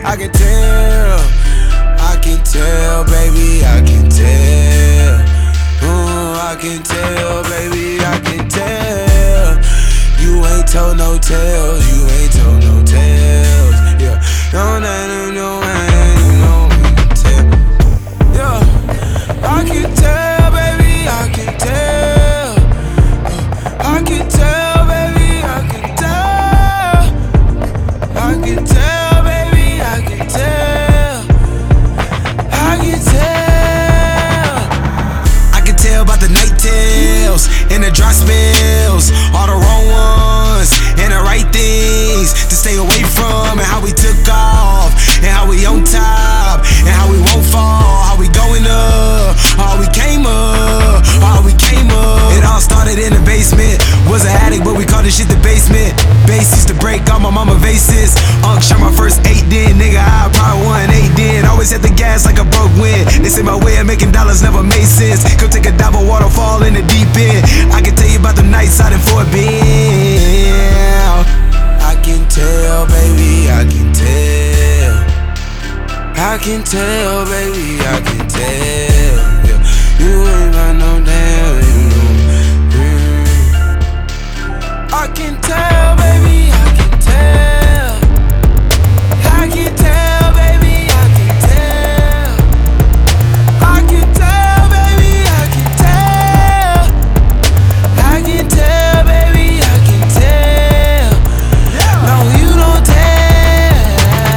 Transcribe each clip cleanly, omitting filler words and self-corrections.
I can tell. I can tell, baby, I can tell. I can tell, baby, I can tell. You ain't told no tales, you ain't told no tales. Yeah, no, no, no, no, tell. Yeah, I can tell, baby, I can tell. I can tell, baby, I can tell. I can tell, baby, I can tell. I can tell. I can tell about the night tales and the dry spells, all the wrong ones and the right things to stay away from, and how we took off, and how we on top, and how we won't fall, how we going up, how we came up, how we came up. It all started in the basement. Was an addict, but we called this shit the basement. Bass used to break all my mama vases. Shot my first 8 then, nigga, I probably won 8 then. Always at the gas like a broke wind. They say my way of making dollars never made sense. Come take a dive of waterfall in the deep end. I can tell you about the nights out in Fort Bend. I can tell, baby, I can tell. I can tell, baby, I can tell. Yeah. You ain't got no damn, you know. I can tell, baby, I can tell. I can tell, baby, I can tell. I can tell, baby, I can tell. I can tell, baby, I can tell. No, you don't tell.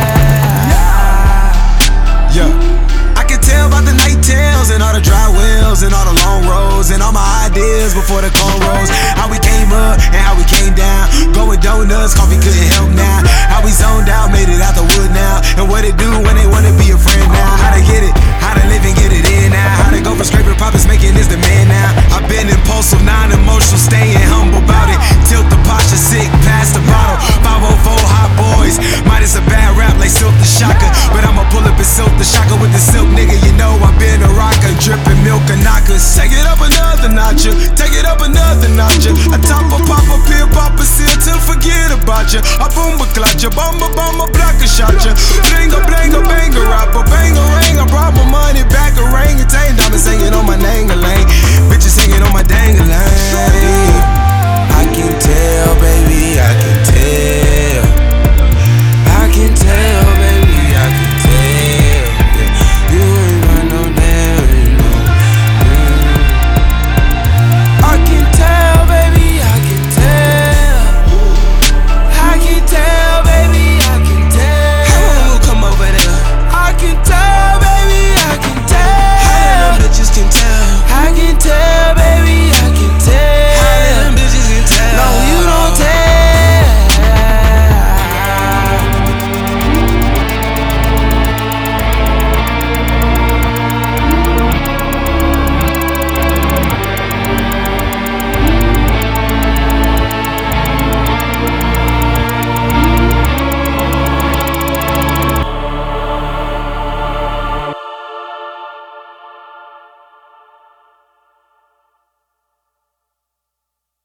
Yeah, I can tell about the night tales and all the dry wells and all the long roads and all my ideas before the cornrows. How we came up and how we came down. Going donuts, coffee couldn't help now. How we zoned out, made it out the wood now. And what it do when they wanna be a friend now. How to get it, how to live and get it in now. How to go from scraping profits, making this the man now. I've been impulsive, non-emotional, staying humble about it. Tilt the posture, sick, past the bottle. 504 hot boys, might as a bad rap like Silk the Shocker. But I'ma pull up and Silk the Shocker with the silk, nigga. You know I've been a rocker, dripping milk and knockers. Take it up another notch, take it up another notch. I top a pop a pill, pop a seal to forget about you. I boom a clutch, bomba, block a shot ya. Blinga, banger, rapper, banger, ring. I brought my money back, a ring, andtain diamonds singing on my dang-a-lang. Bitches singing on my dang-a-lang. I can tell, baby, I can tell.